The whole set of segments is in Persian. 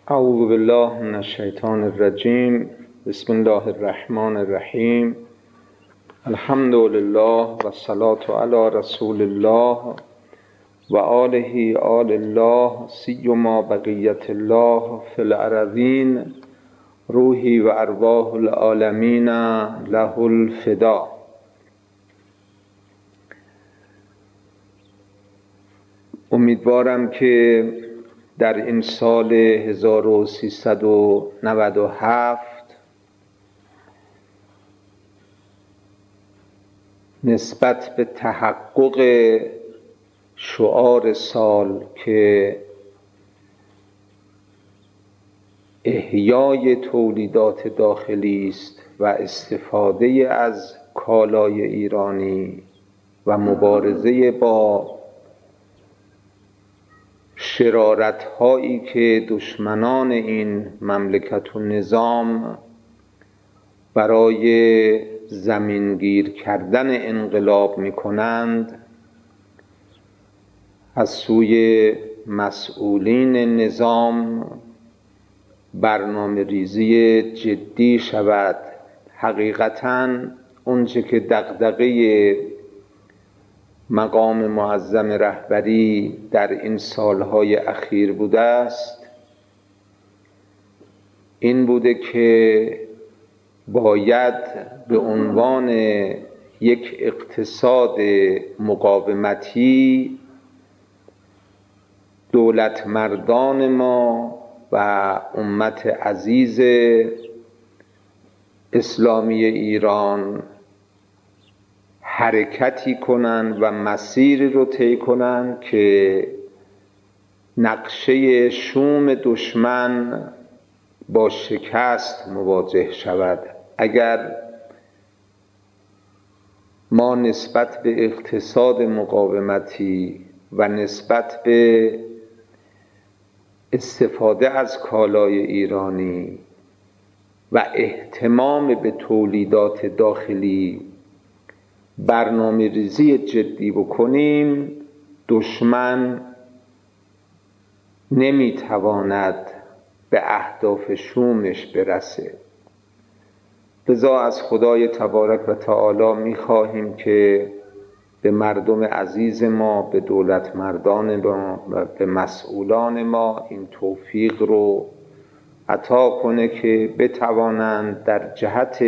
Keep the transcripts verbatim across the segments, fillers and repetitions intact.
اعوذ بالله من الشیطان الرجیم. بسم الله الرحمن الرحیم. الحمد لله و الصلاة علی رسول الله و آله آل الله سیما بقیت الله فی الارضین روحی و ارواح العالمین له الفدا. امیدوارم که در این سال هزار و سیصد و نود و هفت نسبت به تحقق شعار سال که احیای تولیدات داخلی است و استفاده از کالای ایرانی و مبارزه با شرارت هایی که دشمنان این مملکت و نظام برای زمینگیر کردن انقلاب می کنند از سوی مسئولین نظام برنامه ریزی جدی شود. حقیقتاً اونچه که دغدغه مقام معظم رهبری در این سالهای اخیر بوده است این بوده که باید به عنوان یک اقتصاد مقاومتی دولت مردان ما و امت عزیز اسلامی ایران حرکتی کنند و مسیری رو طی کنند که نقشه شوم دشمن با شکست مواجه شود. اگر ما نسبت به اقتصاد مقاومتی و نسبت به استفاده از کالای ایرانی و اهتمام به تولیدات داخلی برنامه ریزی جدی بکنیم، دشمن نمیتواند به اهداف شومش برسه. لذا از خدای تبارک و تعالی میخواهیم که به مردم عزیز ما، به دولت مردان ما و به مسئولان ما این توفیق رو عطا کنه که بتوانند در جهت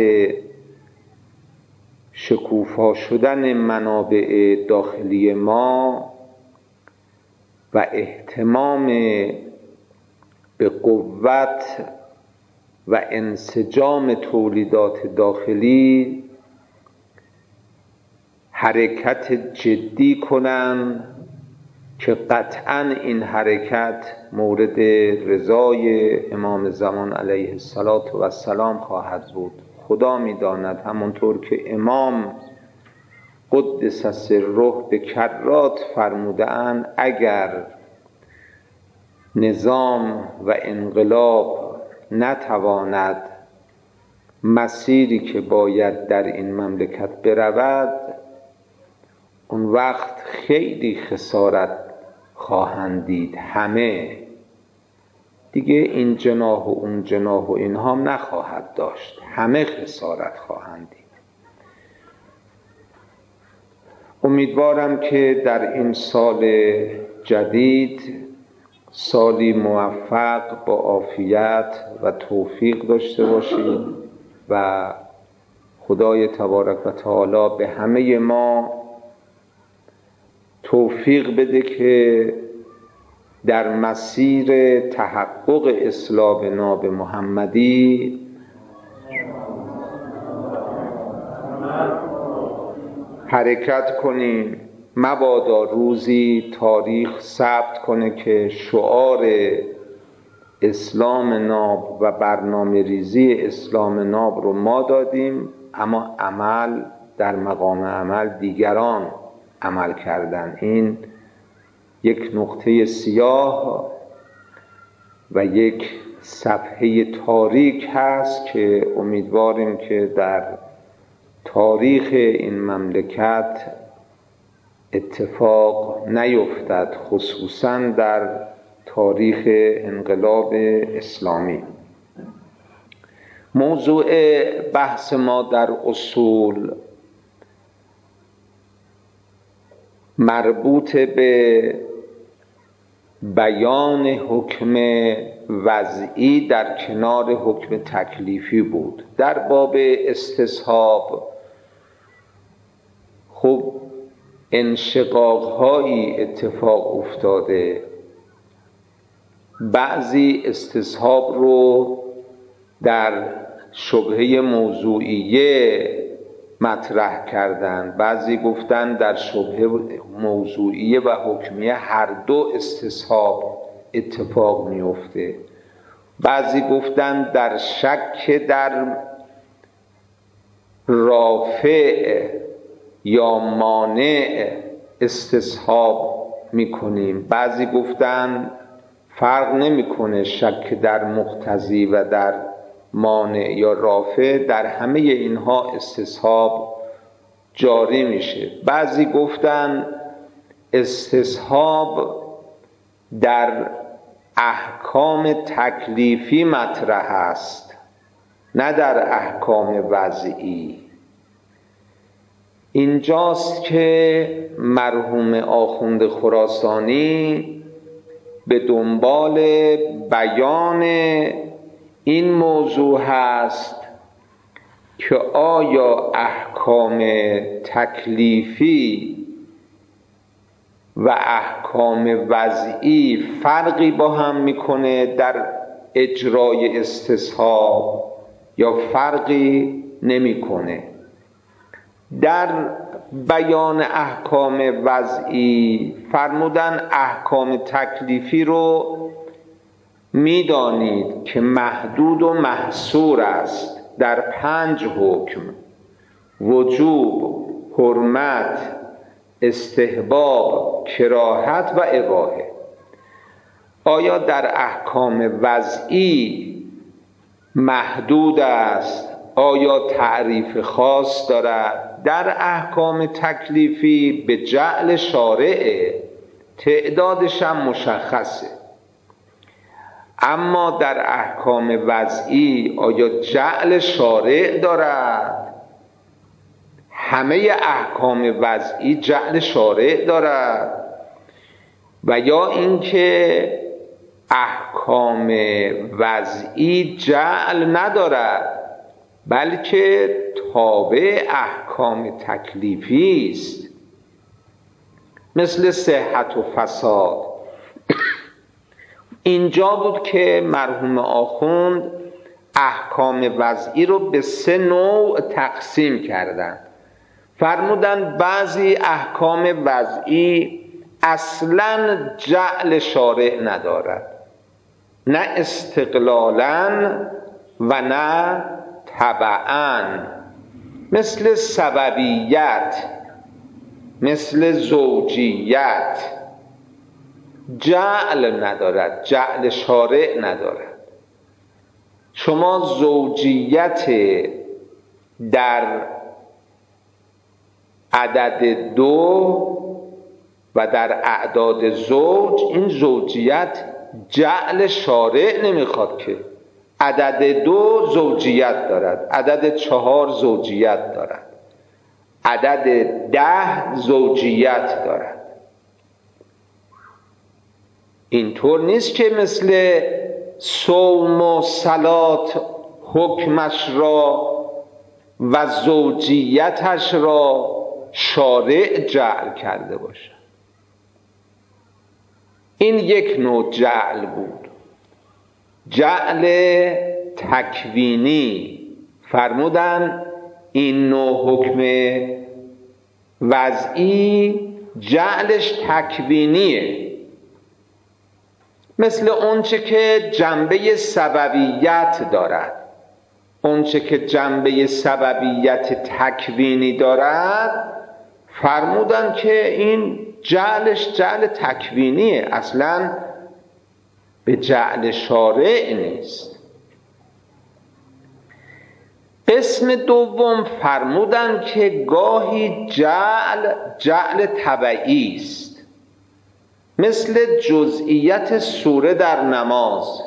شکوفا شدن منابع داخلی ما و اهتمام به قوت و انسجام تولیدات داخلی حرکت جدی کنند که قطعاً این حرکت مورد رضای امام زمان علیه السلام خواهد بود. خدا می‌داند همونطور که امام قدس سره به کرات فرموده‌اند اگر نظام و انقلاب نتواند مسیری که باید در این مملکت برود، اون وقت خیلی خسارت خواهند دید. همه دیگه این جناح و اون جناح و اینها نخواهد داشت، همه خسارت خواهند دید. امیدوارم که در این سال جدید سالی موفق با عافیت و توفیق داشته باشیم و خدای تبارک و تعالی به همه ما توفیق بده که در مسیر تحقق اسلام ناب محمدی حرکت کنیم. مبادا روزی تاریخ ثبت کنه که شعار اسلام ناب و برنامه ریزی اسلام ناب رو ما دادیم، اما عمل در مقام عمل دیگران عمل کردن. این یک نقطه سیاه و یک صفحه تاریک هست که امیدواریم که در تاریخ این مملکت اتفاق نیفتد، خصوصا در تاریخ انقلاب اسلامی. موضوع بحث ما در اصول مربوط به بیان حکم وضعی در کنار حکم تکلیفی بود. در باب استصحاب خب انشقاق‌هایی اتفاق افتاده، بعضی استصحاب رو در شبهه موضوعیه مطرح کردن، بعضی گفتن در شبهه موضوعیه و حکمیه هر دو استصحاب اتفاق میفته، بعضی گفتن در شک در رافع یا مانع استصحاب میکنیم، بعضی گفتن فرق نمیکنه شک در مقتضی و در مانع یا رافع، در همه اینها استصحاب جاری میشه. بعضی گفتن استصحاب در احکام تکلیفی مطرح است نه در احکام وضعی. اینجاست که مرحوم آخوند خراسانی به دنبال بیان این موضوع هست که آیا احکام تکلیفی و احکام وضعی فرقی با هم میکنه در اجرای استصحاب یا فرقی نمیکنه. در بیان احکام وضعی فرمودن احکام تکلیفی رو میدانید که محدود و محصور است در پنج حکم: وجوب، حرمت، استحباب، کراهت و اباحه. آیا در احکام وضعی محدود است؟ آیا تعریف خاص دارد؟ در احکام تکلیفی به جعل شارع، تعدادش هم مشخصه. اما در احکام وضعی آیا جعل شارع دارد؟ همه احکام وضعی جعل شارع دارد و یا اینکه احکام وضعی جعل ندارد بلکه تابع احکام تکلیفی است، مثل صحت و فساد. اینجا بود که مرحوم آخوند احکام وضعی رو به سه نوع تقسیم کردند. فرمودند بعضی احکام وضعی اصلاً جعل شارع ندارد، نه استقلالاً و نه تبعاً، مثل سببیت، مثل زوجیت، جعل ندارد، جعل شارع ندارد. شما زوجیت در عدد دو و در اعداد زوج، این زوجیت جعل شارع نمیخواد که. عدد دو زوجیت دارد، عدد چهار زوجیت دارد، عدد ده زوجیت دارد. اینطور نیست که مثل صوم و صلات حکمش را و زوجیتش را شارع جعل کرده باشه. این یک نوع جعل بود، جعل تکوینی. فرمودن این نوع حکم وضعی جعلش تکوینیه، مثل اونچه که جنبه سببیت دارد. اونچه که جنبه سببیت تکوینی دارد فرمودن که این جعلش جعل تکوینیه، اصلاً به جعل شارع نیست. قسم دوم فرمودن که گاهی جعل جعل تبعی است. مثل جزئیت سوره در نماز.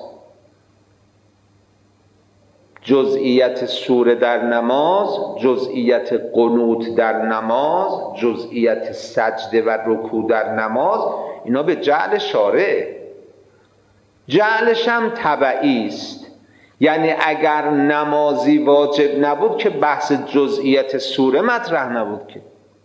جزئیت سوره در نماز، جزئیت قنوت در نماز، جزئیت سجده و رکوع در نماز، اینا به جعل شارع. جعلش هم تبعی است. یعنی اگر نمازی واجب نبود که بحث جزئیت سوره مطرح نبود که.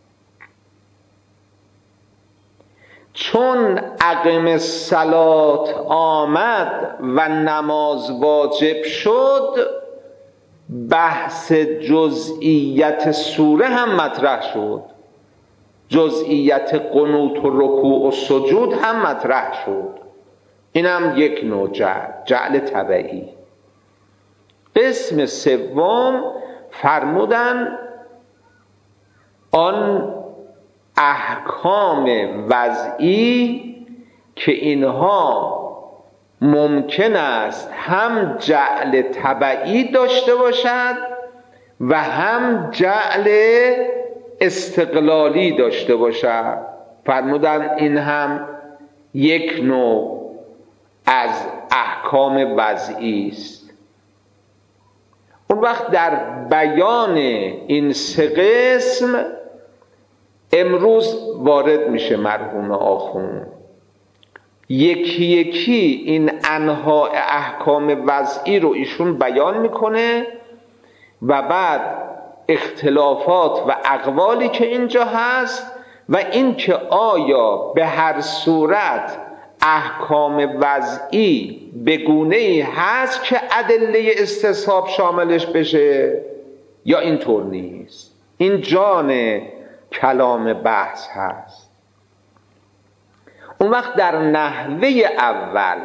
چون اقم الصلات آمد و نماز واجب شد، بحث جزئیت سوره هم مطرح شد، جزئیت قنوت و رکوع و سجود هم مطرح شد. این هم یک نوع جعل، جعل تبعی. قسم سوم فرمودن آن احکام وضعی که اینها ممکن است هم جعل تبعی داشته باشد و هم جعل استقلالی داشته باشد. فرمودن این هم یک نوع از احکام وضعی است. اون وقت در بیان این سه قسم امروز وارد میشه مرحوم آخوند. یکی یکی این انواع احکام وضعی رو ایشون بیان میکنه و بعد اختلافات و اقوالی که اینجا هست و این که آیا به هر صورت احکام وضعی به گونه‌ای هست که ادله استصحاب شاملش بشه یا اینطور نیست. این جان کلام بحث هست. اون وقت در نحوه اول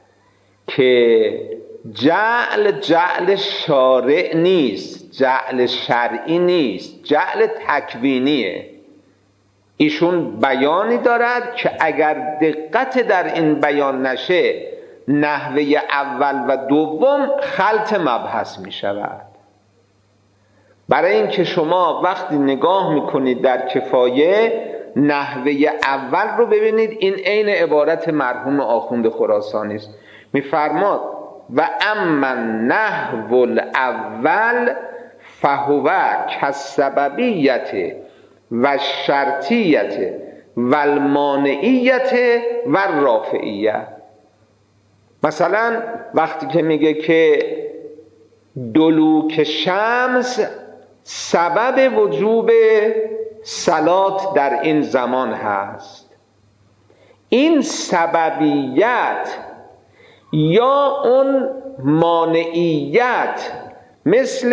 که جعل جعل شارع نیست، جعل شرعی نیست، جعل تکوینیه، ایشون بیانی دارد که اگر دقت در این بیان نشه نحوه اول و دوم خلط مبحث می شود. برای اینکه شما وقتی نگاه میکنید در کفایه نحوه اول رو ببینید، این عین عبارت مرحوم آخوند خراسانی است. میفرماد و اما نحو الاول فهو کالسببیت و شرطیت و المانعیت و رافعیت. مثلا وقتی که میگه که دلوک شمس سبب وجوب صلات در این زمان هست، این سببیت یا اون مانعیت مثل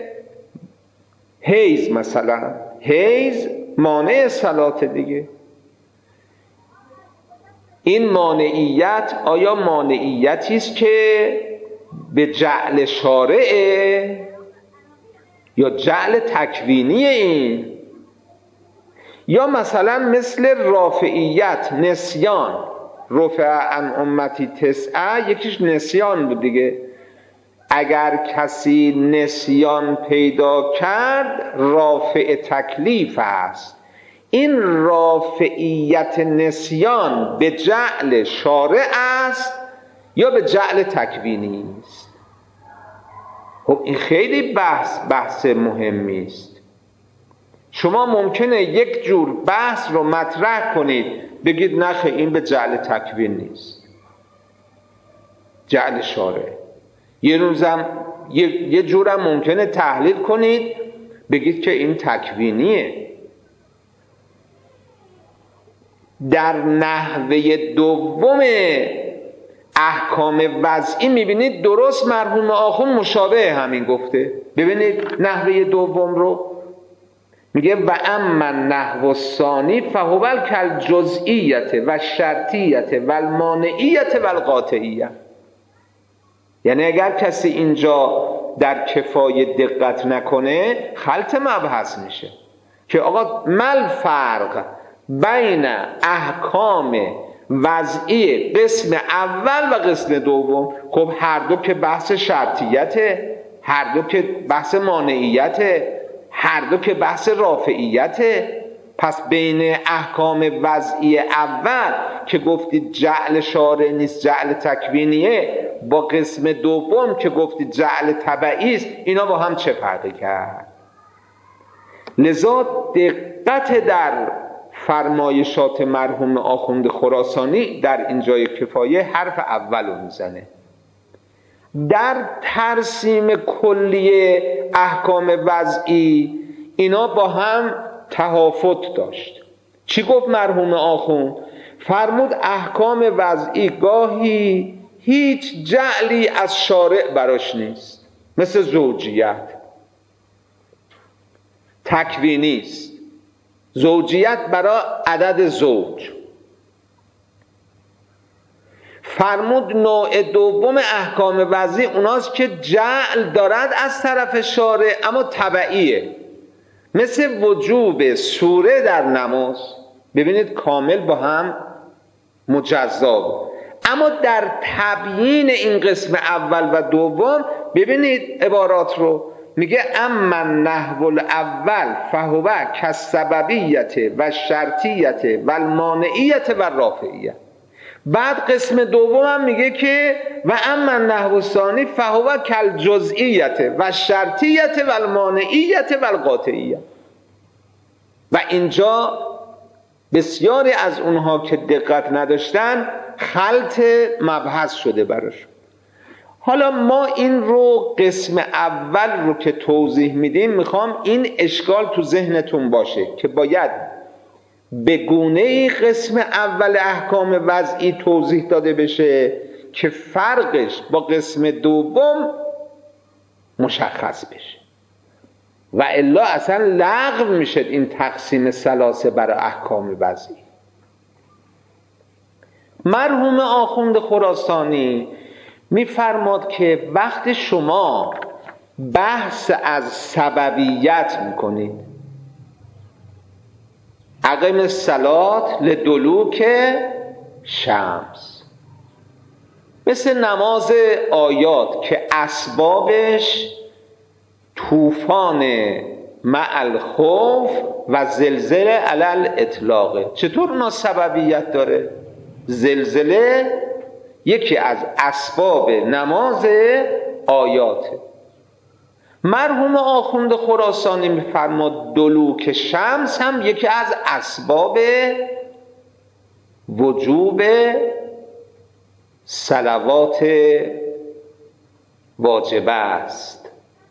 حیض، مثلا حیض مانع صلات دیگه، این مانعیت آیا مانعیتی است که به جعل شارعه یا جعل تکوینیه؟ این یا مثلا مثل رافعیت، نسیان، رفع عن امتی تسعه، یکیش نسیان بود دیگه. اگر کسی نسیان پیدا کرد رافع تکلیف است. این رافعیت نسیان به جعل شارع است یا به جعل تکوینی است؟ خب این خیلی بحث بحث مهمی است. شما ممکنه یک جور بحث رو مطرح کنید بگید نخه این به جعل تکوین نیست، جعل شارع. یه روزم یه, یه جورم ممکنه تحلیل کنید بگید که این تکوینیه. در نحوه دوم احکام وضعی میبینید درست مرحوم آخوند مشابه همین گفته. ببینید نحوه دوم رو میگه و اما نحو الثانی فهو کالجزئیت و شرطیت و المانعیت و القاطعیت. یعنی اگر کسی اینجا در کفایه دقت نکنه خلط مبحث میشه که آقا مل فرق بین احکام وضعی قسم اول و قسم دوم. خب هر دو که بحث شرطیته، هر دو که بحث مانعیته، هر دو که بحث رافعیته. پس بین احکام وضعی اول که گفتید جعل شارع نیست، جعل تکوینیه، با قسم دوم که گفتید جعل تبعی است، اینا با هم چه فرقی کرد؟ لذا دقت در فرمایشات مرحوم آخوند خراسانی در اینجای کفایه حرف اول رو میزنه. در ترسیم کلی احکام وضعی اینا با هم تهافت داشت. چی گفت مرحوم آخوند؟ فرمود احکام وضعی گاهی هیچ جعلی از شارع براش نیست، مثل زوجیت تکوینی است، زوجیت برای عدد زوج. فرمود نوع دوم احکام وضعی اوناست که جعل دارد از طرف شارع اما تبعیه، مثل وجوب سوره در نماز. ببینید کامل با هم مجزا. اما در تبیین این قسم اول و دوم ببینید عبارات رو، میگه اما نحو الاول فهو کالسببیت و شرطیت و المانعیت و رافعیت. بعد قسم دوم هم میگه که و اما نحو الثانی فهو کالجزئیت و شرطیت و المانعیت و القاطعیت. و اینجا بسیاری از اونها که دقت نداشتن خلط مبحث شده براشون. حالا ما این رو قسم اول رو که توضیح میدیم میخوام این اشکال تو ذهنتون باشه که باید به گونه‌ای قسم اول احکام وضعی توضیح داده بشه که فرقش با قسم دوم مشخص بشه، و الا اصلا لغو میشه این تقسیم ثلاثه برای احکام وضعی. مرحوم آخوند خراسانی میفرماد که وقت شما بحث از سببیت میکنید، اقیم الصلاة لدلوک شمس، مثل نماز آیات که اسبابش طوفان مع الخوف و زلزله علی الاطلاق. چطور اونا سببیت داره؟ زلزله یکی از اسباب نماز آیاته. مرحوم آخوند خراسانی میفرماد دلوک شمس هم یکی از اسباب وجوب صلوات واجبه است.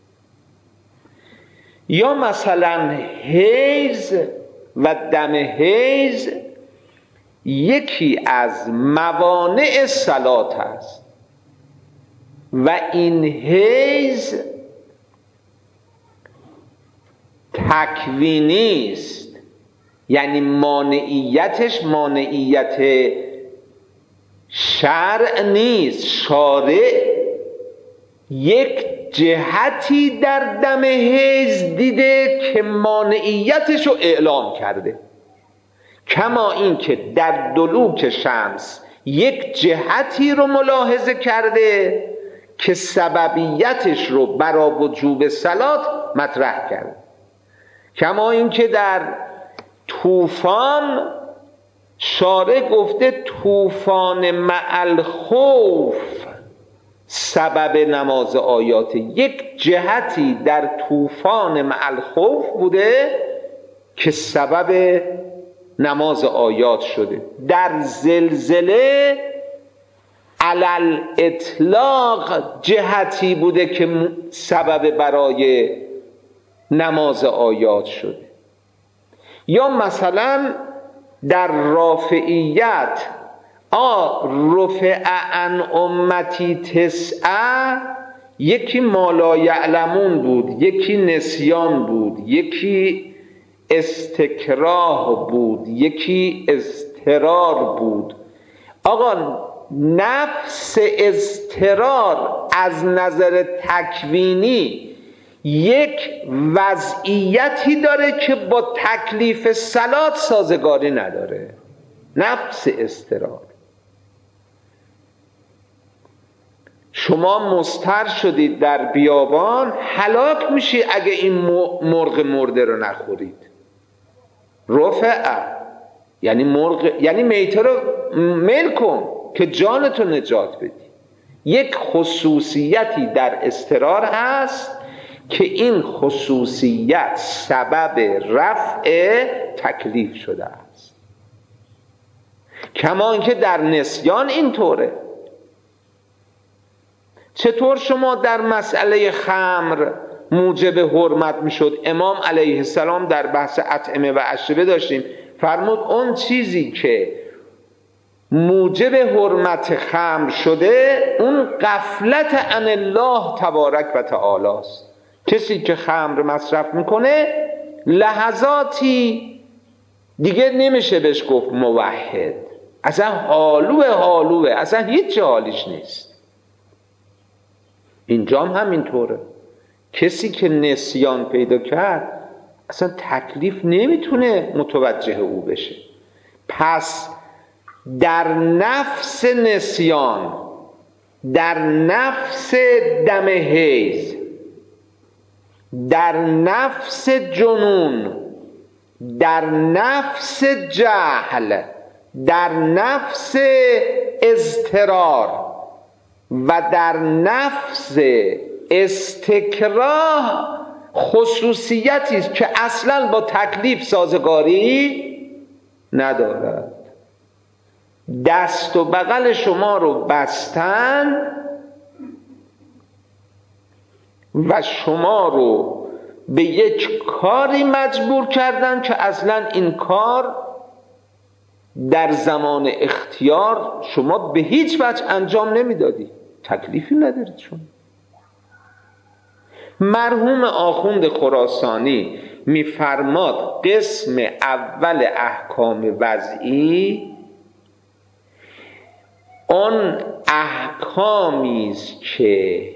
یا مثلا حیض و دم حیض یکی از موانع صلات است و این حیض تکوینی است، یعنی مانعیتش مانعیت شرع نیست. شارع یک جهتی در دم حیض دیده که مانعیتش رو اعلام کرده، کما این که در دلوک شمس یک جهتی رو ملاحظه کرده که سببیتش رو برای وجوب صلات مطرح کرده. کما این که در طوفان شارع گفته طوفان مع الخوف سبب نماز آیات، یک جهتی در طوفان مع الخوف بوده که سبب نماز آیات شده. در زلزله علل اطلاق جهتی بوده که سبب برای نماز آیات شده. یا مثلا در رافعیت آ رفع عن امتی تسعه، یکی ما لا یعلمون بود، یکی نسیان بود، یکی استکراه بود، یکی اضطرار بود. آقا نفس اضطرار از نظر تکوینی یک وضعیتی داره که با تکلیف صلات سازگاری نداره. نفس اضطرار، شما مضطر شدید در بیابان، هلاک میشی اگه این مرغ مرده رو نخورید. رفع یعنی مرغ، یعنی میته رو میل کن که جانتو نجات بدی. یک خصوصیتی در اضطرار هست که این خصوصیت سبب رفع تکلیف شده است، کما اینکه در نسیان اینطوره. چطور شما در مسئله خمر موجب حرمت میشد؟ امام علیه السلام در بحث اطعمه و اشربه داشتیم، فرمود اون چیزی که موجب حرمت خمر شده اون غفلت عن الله تبارک و تعالی است. کسی که خمر مصرف میکنه لحظاتی دیگه نمیشه بهش گفت موحد، اصلا حالوه حالوه اصلا هیچ حالیش نیست. اینجام همینطوره. کسی که نسیان پیدا کرد اصلا تکلیف نمیتونه متوجه او بشه. پس در نفس نسیان، در نفس دم حیض، در نفس جنون، در نفس جهل، در نفس اضطرار و در نفس استکراه خصوصیتی است که اصلا با تکلیف سازگاری ندارد. دست و بغل شما رو بستن و شما رو به یک کاری مجبور کردن که اصلا این کار در زمان اختیار شما به هیچ وجه انجام نمیدادی، تکلیفی ندارید شما. مرحوم آخوند خراسانی میفرماد قسم اول احکام وضعی آن احکامی است که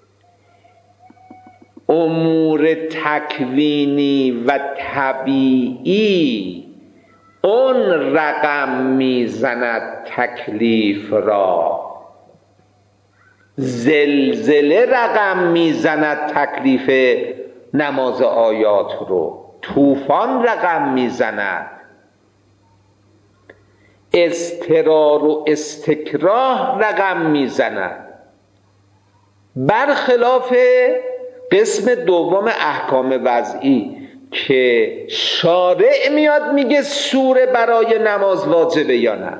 امور تکوینی و طبیعی اون رقم میزند تکلیف را، زلزله رقم میزند تکلیف نماز آیات رو، طوفان رقم میزند، اضطرار و استکراه رقم میزند. برخلاف قسم دوم احکام وضعی که شارع میاد میگه سوره برای نماز واجبه یا نه.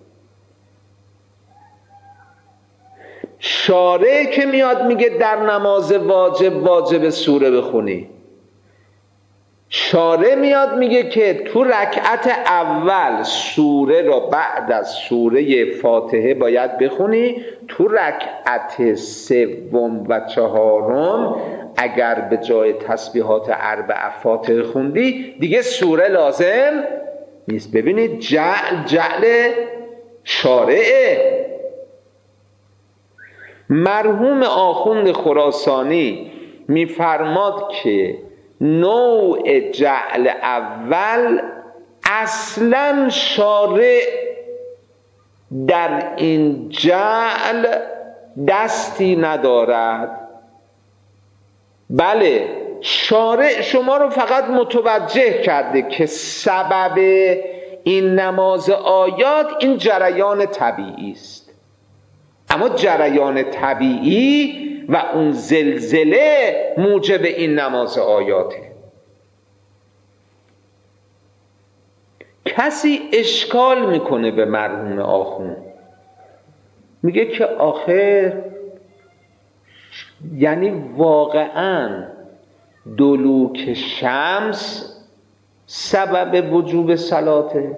شارع که میاد میگه در نماز واجب واجب سوره بخونی. شارع میاد میگه که تو رکعت اول سوره را بعد از سوره فاتحه باید بخونی، تو رکعت سوم و چهارم اگر به جای تسبیحات اربع فاتحه خوندی دیگه سوره لازم نیست. ببینید جعل جعل شارعه. مرحوم آخوند خراسانی میفرماد که نوع جعل اول اصلا شارع در این جعل دستی ندارد. بله شارع شما رو فقط متوجه کرده که سبب این نماز آیات این جریان طبیعی است، اما جریان طبیعی و اون زلزله موجب این نماز آیاته. کسی اشکال میکنه به مرحوم آخوند، میگه که آخر یعنی واقعا دلوک شمس سبب وجوب صلاته؟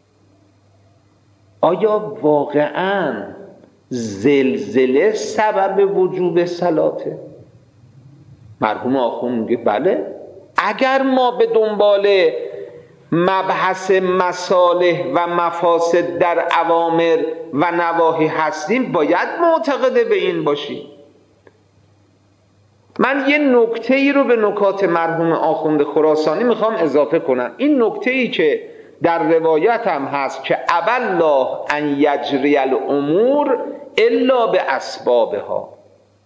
آیا واقعا زلزله سبب وجوب صلاته؟ مرحوم آخوند میگه بله. اگر ما به دنبال مبحث مصالح و مفاسد در اوامر و نواهی هستیم باید معتقد به این باشیم. من یه نکته ای رو به نکات مرحوم آخوند خراسانی میخوام اضافه کنم. این نکته ای که در روایت هم هست که ابى الله ان یجری الامور الا به اسبابها،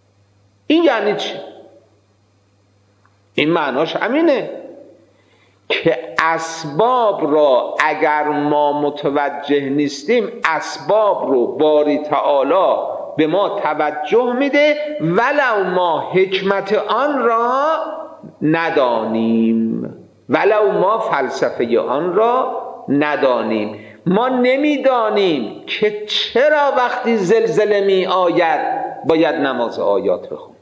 این یعنی چی؟ این معناش همینه که اسباب را اگر ما متوجه نیستیم اسباب رو باری تعالی به ما توجه میده ولو ما حکمت آن را ندانیم، ولو ما فلسفه آن را ندانیم. ما نمیدانیم که چرا وقتی زلزله می آید باید نماز آیات بخونیم.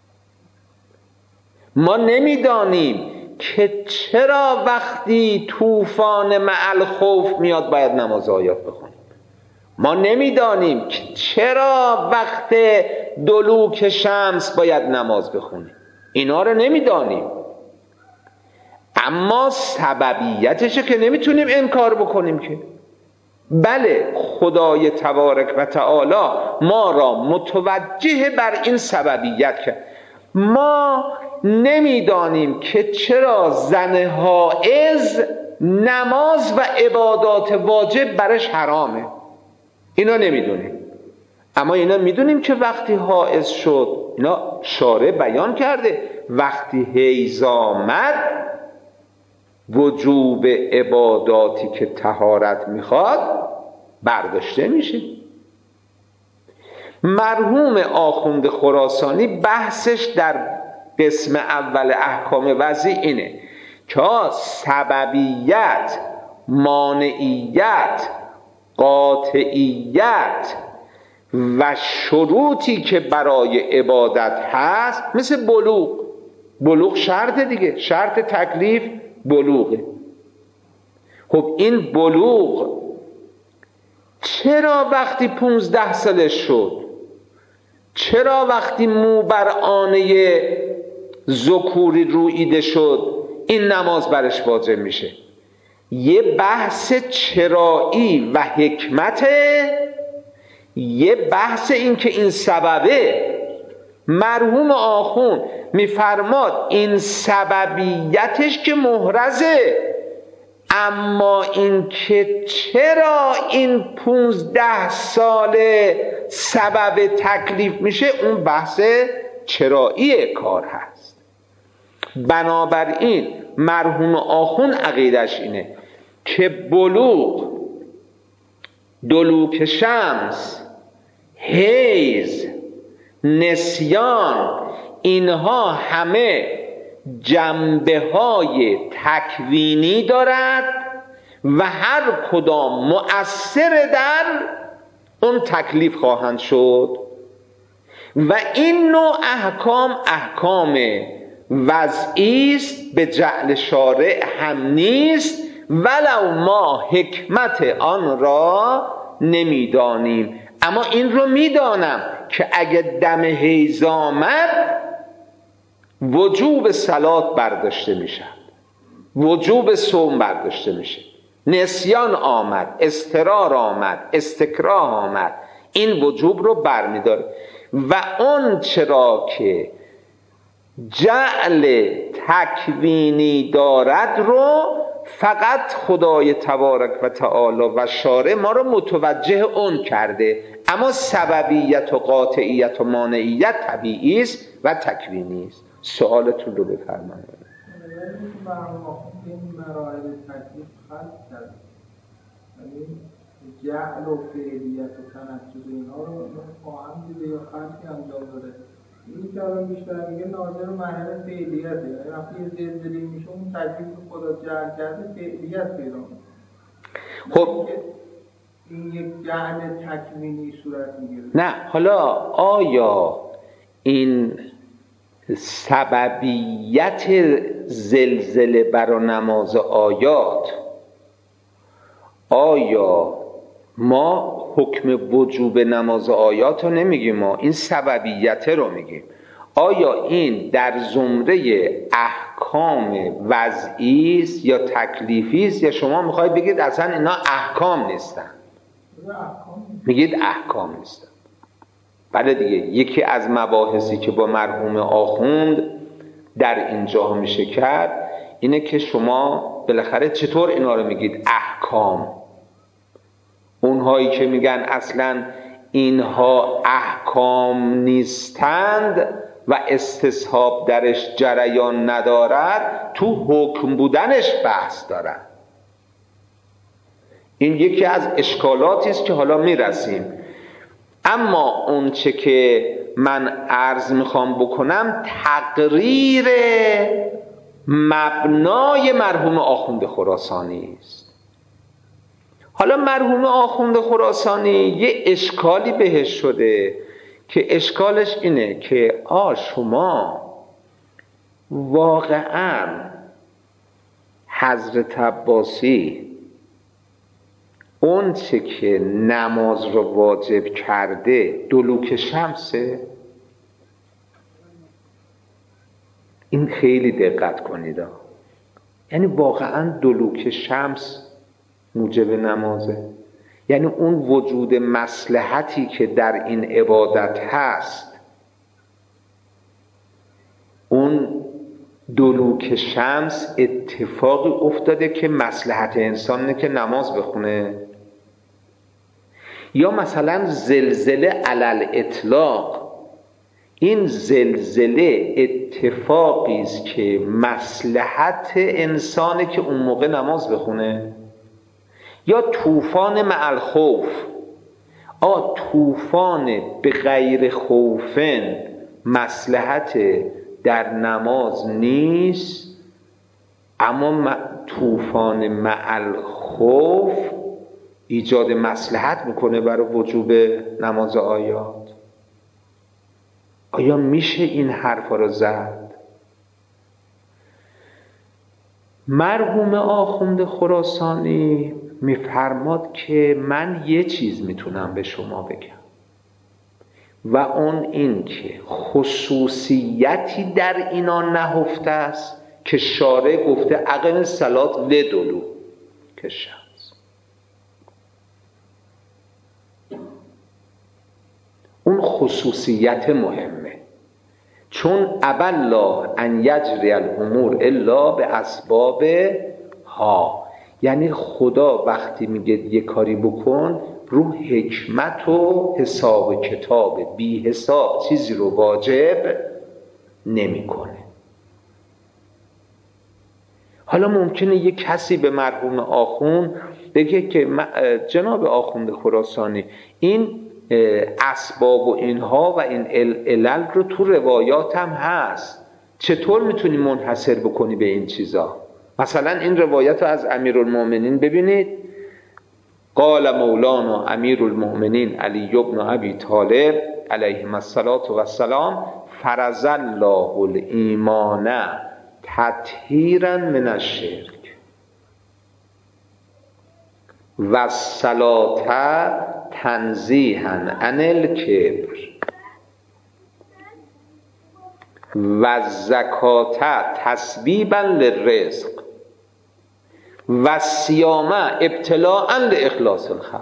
ما نمیدانیم که چرا وقتی طوفان مع الخوف میاد باید نماز آیات بخونیم. ما نمیدانیم که چرا وقت دلوک شمس باید نماز بخونیم. اینا رو نمیدانیم، اما سببیتشه که نمیتونیم انکار بکنیم که بله خدای تبارک و تعالی ما را متوجه بر این سببیت کرد. ما نمیدانیم که چرا زن حائض نماز و عبادات واجب برش حرامه، اینا نمیدونیم. اما اینا میدونیم که وقتی حائض شد، اینا شارع بیان کرده، وقتی حیض آمد وجوب عباداتی که طهارت میخواد برداشته میشه. مرحوم آخوند خراسانی بحثش در قسم اول احکام وضعی اینه که سببیت، مانعیت، قاطعیت و شروطی که برای عبادت هست مثل بلوغ. بلوغ شرط دیگه، شرط تکلیف بلوغه. خب این بلوغ چرا وقتی پونزده سالش شد، چرا وقتی مو بر آنه ذکوری روییده شد این نماز برش واجب میشه؟ یه بحث چرایی و حکمته، یه بحث این که این سببه. مرحوم آخوند میفرماد این سببیتش که محرزه، اما این که چرا این پونزده ساله سبب تکلیف میشه اون بحث چرایی کار هست. بنابراین مرحوم آخوند عقیدش اینه که بلوغ، دلوک شمس، حیض، نسیان، اینها همه جنبه های تکوینی دارد و هر کدام مؤثر در اون تکلیف خواهند شد و این نوع احکام احکام وضعی است، به جعل شارع هم نیست ولو ما حکمت آن را نمیدانیم. اما این رو میدانم که اگه دم حیض آمد وجوب صلات برداشته میشه، وجوب صوم برداشته میشه، نسیان آمد، اضطرار آمد، استکراه آمد، این وجوب رو برمیداره. و اون چرا که جعل تکوینی دارد رو فقط خدای تبارک و تعالی و شارع ما رو متوجه اون کرده، اما سببیت و قاطعیت و مانعیت طبیعی است و تکوینی است. سوالتون رو بفرمایید. این مراحل تکلیف خلق کرد، یعنی جعل و فعلیت و تنفذ اینها رو خواهم دیده یا خلقی انجام داده. این که الان بیشتر میگه ناظر مرحله فعلیته، یعنی وقتی یه زلزله میشه اون تکلیف خدا جعل کرده فعلیت پیدا میکنه. خب این یک جعل تکوینی صورت میگیره. نه، حالا آیا این سببیت زلزله بر نماز آیات، آیا ما حکم وجوب نماز آیات رو نمیگیم، ما این سببیت رو میگیم. آیا این در زمره احکام وضعی است یا تکلیفی است، یا شما میخواید بگید اصلا اینا احکام نیستن؟ میگید احکام نیستن. بله دیگه، یکی از مباحثی که با مرحوم آخوند در اینجا میشه کرد اینه که شما بالاخره چطور اینا رو میگید احکام؟ اونهایی که میگن اصلا اینها احکام نیستند و استصحاب درش جریان ندارد تو حکم بودنش بحث دارد. این یکی از اشکالاتی است که حالا میرسیم. اما اون چه که من عرض میخوام بکنم تقریر مبنای مرحوم آخوند خراسانی است. حالا مرحوم آخوند خراسانی یه اشکالی بهش شده که اشکالش اینه که آ شما واقعا حضرت عباسی اون چه که نماز رو واجب کرده دلوک شمسه؟ این خیلی دقت کنید. یعنی واقعا دلوک شمس موجب نمازه؟ یعنی اون وجود مصلحتی که در این عبادت هست، اون دلوک شمس اتفاقی افتاده که مصلحت انسان اینه که نماز بخونه؟ یا مثلا زلزله علل اطلاق، این زلزله اتفاقی است که مصلحت انسانه که اون موقع نماز بخونه؟ یا طوفان مع الخوف، آ طوفان به غیر خوفن مصلحت در نماز نیست، اما طوفان مع الخوف ایجاد مصلحت میکنه برای وجوب نماز آیات. آیا میشه این حرفا رو زد؟ مرحوم آخوند خراسانی میفرماد که من یه چیز میتونم به شما بگم و اون این که خصوصیتی در اینا نهفته است که شارع گفته اقیم الصلاة لدلوک الشمس. اون خصوصیت مهمه، چون ابى الله ان یجری الامور الا باسباب ها. یعنی خدا وقتی میگه یه کاری بکن رو حکمت و حساب کتاب بی حساب چیزی رو واجب نمیکنه. حالا ممکنه یه کسی به مرحوم آخوند بگه که جناب آخوند خراسانی این اسباب و اینها و این علل رو تو روایات هم هست، چطور میتونی منحصر بکنی به این چیزا؟ مثلا این روایت رو از امیرالمؤمنین ببینید، قال مولانا امیر المؤمنین علی بن ابی طالب علیه الصلاة و السلام فرض الله الایمان تطهیرا من الشرک و الصلاة تنزیها عن الکبر و الزکاة تثبیبا للرزق و الصیام ابتلاء لاخلاص الخلق.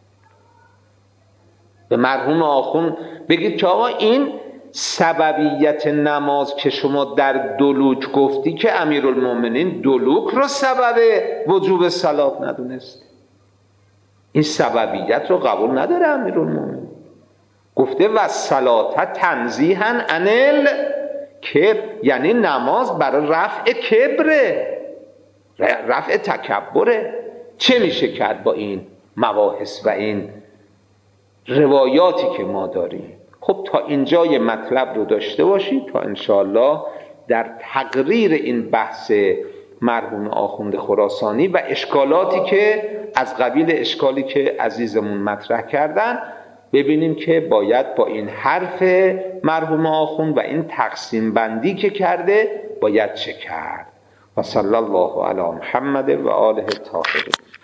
به مرحوم آخوند بگید که آقا این سببیت نماز که شما در دلوک گفتی که امیرالمؤمنین دلوک رو سبب وجوب صلات ندونست، این سببیت رو قبول نداره امیرالمؤمنین. گفته و الصلاة تنزیها عن الکبر، یعنی نماز برای رفع کبره، رفع تکبره. چه میشه کرد با این مباحث و این روایاتی که ما داریم؟ خب تا اینجای مطلب رو داشته باشید تا انشاءالله در تقریر این بحث مرحوم آخوند خراسانی و اشکالاتی که از قبیل اشکالی که عزیزمون مطرح کردن ببینیم که باید با این حرف مرحوم آخوند و این تقسیم بندی که کرده باید چه کرد. و صلی الله علی محمد و آله الطاهرین.